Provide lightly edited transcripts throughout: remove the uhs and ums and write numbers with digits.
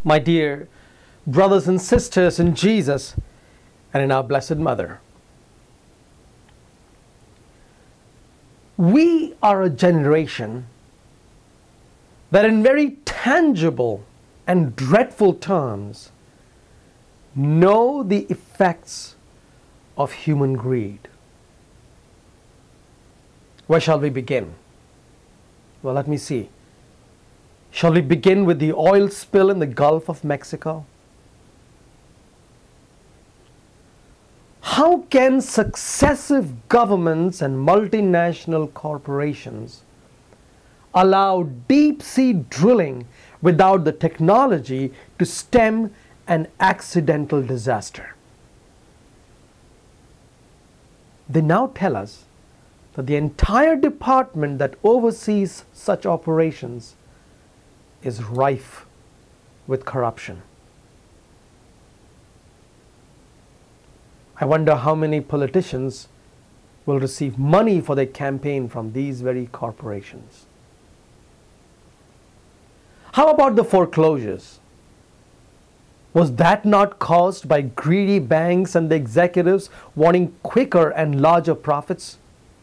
my dear brothers and sisters in Jesus and in our Blessed Mother. We are a generation that in very tangible and dreadful terms know the effects of human greed. Where shall we begin? Well, let me see. Shall we begin with the oil spill in the Gulf of Mexico? How can successive governments and multinational corporations allow deep-sea drilling without the technology to stem an accidental disaster? They now tell us that the entire department that oversees such operations is rife with corruption. I wonder how many politicians will receive money for their campaign from these very corporations. How about the foreclosures? Was that not caused by greedy banks and the executives wanting quicker and larger profits?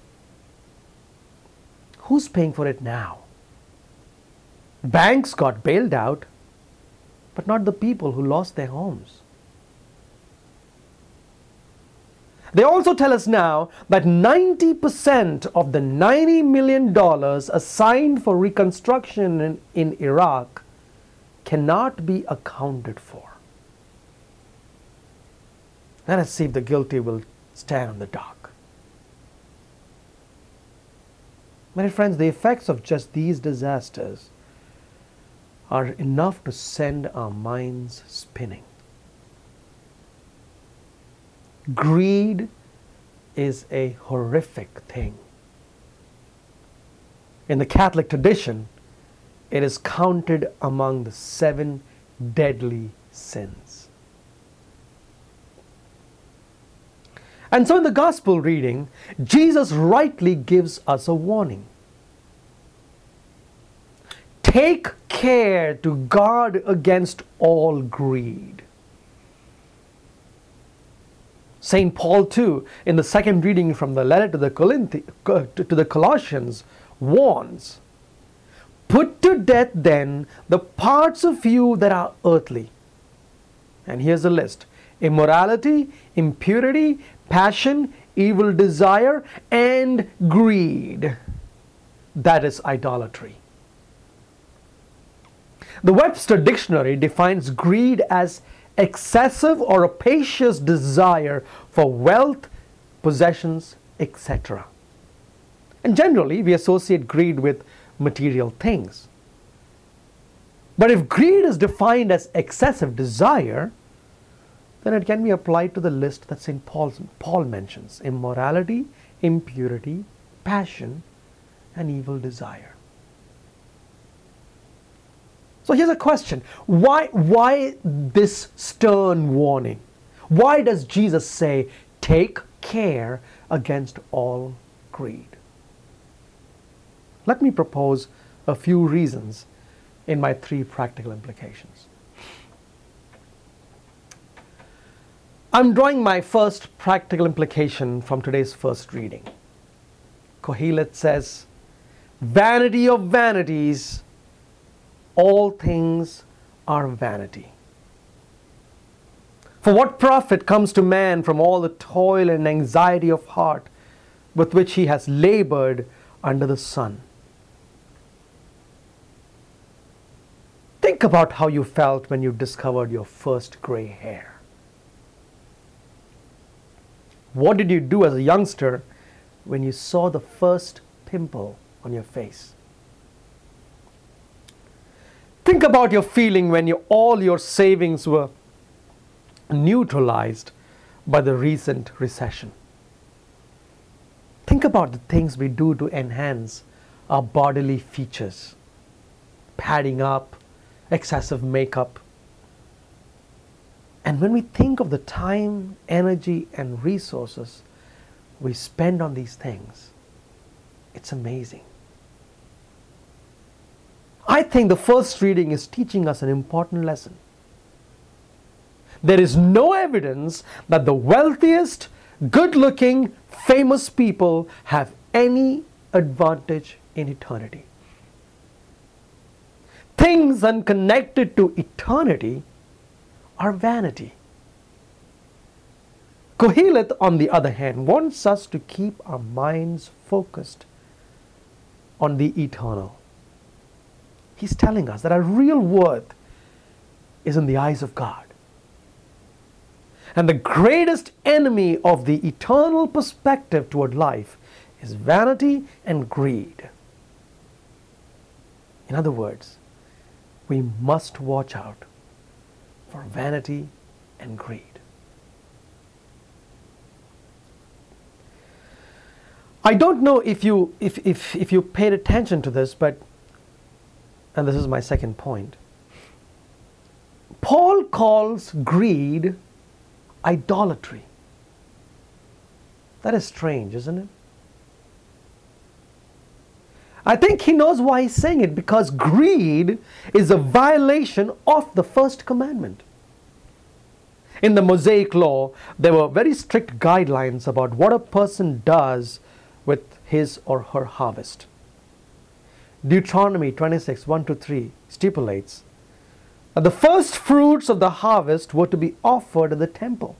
Who's paying for it now? Banks got bailed out, but not the people who lost their homes. They also tell us now that 90% of the $90 million assigned for reconstruction in Iraq cannot be accounted for. Let us see if the guilty will stand on the dock. My friends, the effects of just these disasters are enough to send our minds spinning. Greed is a horrific thing. In the Catholic tradition, it is counted among the 7 deadly sins. And so in the gospel reading, Jesus rightly gives us a warning. Take care to guard against all greed. St. Paul too, in the second reading from the letter to the Colossians, warns, put to death then the parts of you that are earthly. And here's a list: immorality, impurity, passion, evil desire, and greed. That is idolatry. The Webster Dictionary defines greed as excessive or rapacious desire for wealth, possessions, etc. And generally, we associate greed with material things. But if greed is defined as excessive desire, then it can be applied to the list that St. Paul mentions: immorality, impurity, passion, and evil desire. So here's a question. Why this stern warning? Why does Jesus say, take care against all greed? Let me propose a few reasons in my 3 practical implications. I'm drawing my first practical implication from today's first reading. Kohelet says, vanity of vanities, all things are vanity. For what profit comes to man from all the toil and anxiety of heart with which he has labored under the sun? Think about how you felt when you discovered your first gray hair. What did you do as a youngster when you saw the first pimple on your face? Think about your feeling when all your savings were neutralized by the recent recession. Think about the things we do to enhance our bodily features: padding up, excessive makeup. And when we think of the time, energy, and resources we spend on these things, it's amazing. I think the first reading is teaching us an important lesson. there is no evidence that the wealthiest, good-looking, famous people have any advantage in eternity. Things unconnected to eternity are vanity. Kohelet, on the other hand, wants us to keep our minds focused on the eternal. He's telling us that our real worth is in the eyes of God. And the greatest enemy of the eternal perspective toward life is vanity and greed. In other words, we must watch out for vanity and greed. I don't know if you paid attention to this, but, and this is my second point, Paul calls greed idolatry. That is strange, isn't it? I think he knows why he's saying it, because greed is a violation of the first commandment. In the Mosaic Law, there were very strict guidelines about what a person does with his or her harvest. Deuteronomy 26, 1-3 stipulates that the first fruits of the harvest were to be offered at the temple.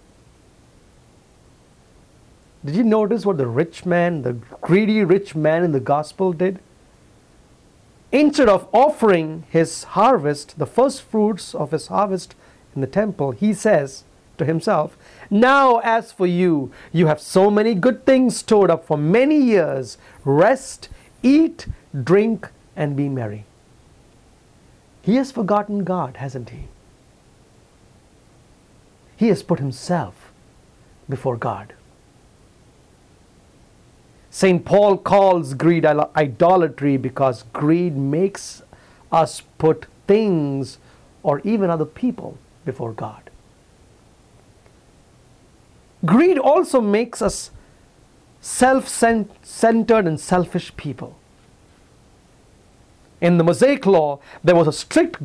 Did you notice what the rich man, the greedy rich man in the gospel did? Instead of offering his harvest, the first fruits of his harvest in the temple, he says to himself, "Now as for you, you have so many good things stored up for many years. Rest, eat, drink, and be merry." He has forgotten God, hasn't he? He has put himself before God. St. Paul calls greed idolatry because greed makes us put things or even other people before God. Greed also makes us self-centered and selfish people. In the Mosaic Law, there were also strict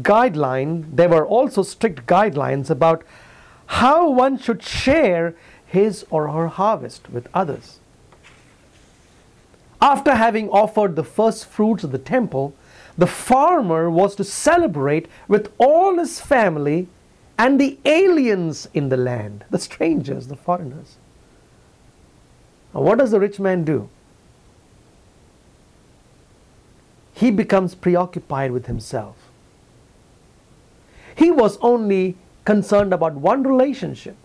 guidelines about how one should share his or her harvest with others. After having offered the first fruits of the temple, the farmer was to celebrate with all his family and the aliens in the land, the strangers, the foreigners. Now, what does the rich man do? He becomes preoccupied with himself. He was only concerned about one relationship.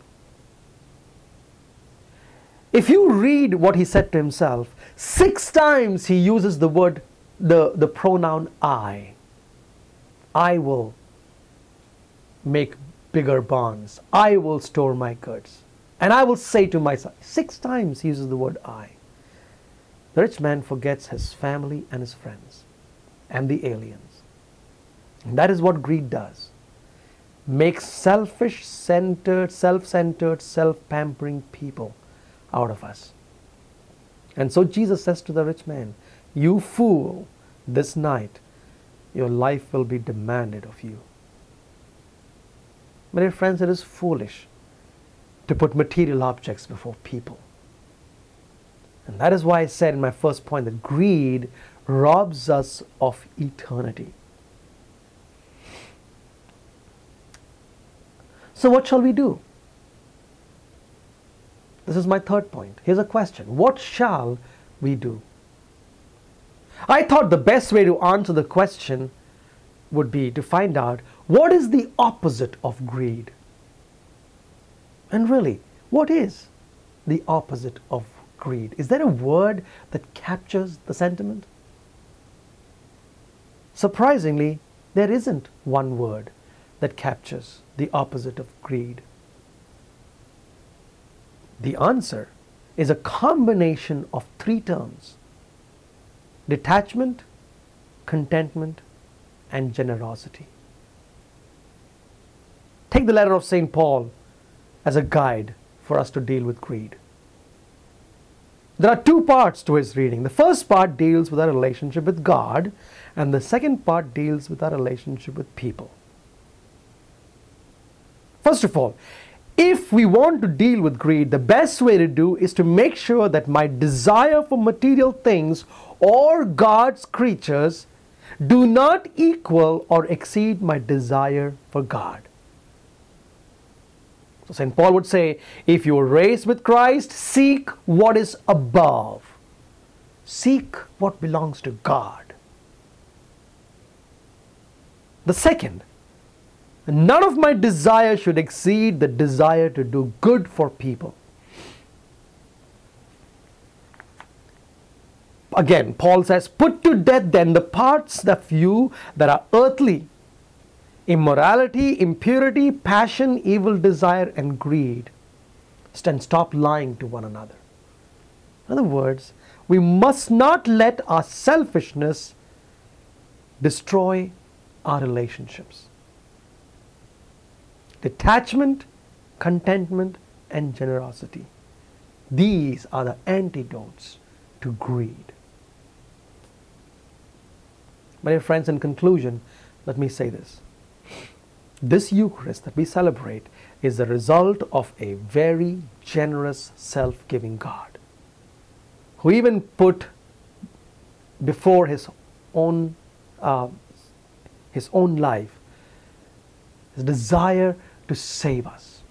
If you read what he said to himself, 6 times he uses the word, the pronoun I. I will make bigger barns. I will store my goods. And I will say to myself, 6 times he uses the word I. The rich man forgets his family and his friends and the aliens. And that is what greed does. Makes self-centered, self-pampering people out of us. And so Jesus says to the rich man, "You fool, this night your life will be demanded of you." My dear friends, it is foolish to put material objects before people. And that is why I said in my first point that greed robs us of eternity. So what shall we do? This is my third point. Here's a question. What shall we do? I thought the best way to answer the question would be to find out what is the opposite of greed. And really, what is the opposite of greed? Is there a word that captures the sentiment? Surprisingly, there isn't one word that captures the opposite of greed. The answer is a combination of 3 terms: detachment, contentment, and generosity. Take the letter of St. Paul as a guide for us to deal with greed. There are 2 parts to his reading. The first part deals with our relationship with God, and the second part deals with our relationship with people. First of all, if we want to deal with greed, the best way to do is to make sure that my desire for material things or God's creatures do not equal or exceed my desire for God. So St. Paul would say, if you were raised with Christ, seek what is above. Seek what belongs to God. The second, none of my desire should exceed the desire to do good for people. Again, Paul says, put to death then the parts of you that are earthly: immorality, impurity, passion, evil desire, and greed. And stop lying to one another. In other words, we must not let our selfishness destroy our relationships. Detachment, contentment, and generosity. These are the antidotes to greed. My dear friends, in conclusion, let me say this. This Eucharist that we celebrate is the result of a very generous, self-giving God, who even put before his own life his desire to save us.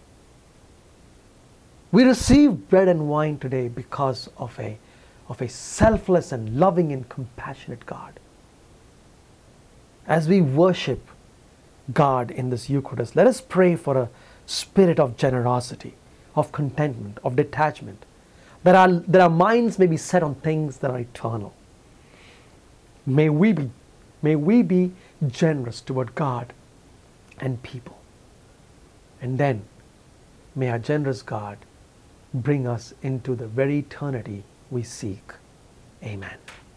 We receive bread and wine today because of a selfless and loving and compassionate God. As we worship God in this Eucharist, let us pray for a spirit of generosity, of contentment, of detachment, that our minds may be set on things that are eternal. May we be generous toward God and people. And then may our generous God bring us into the very eternity we seek. Amen.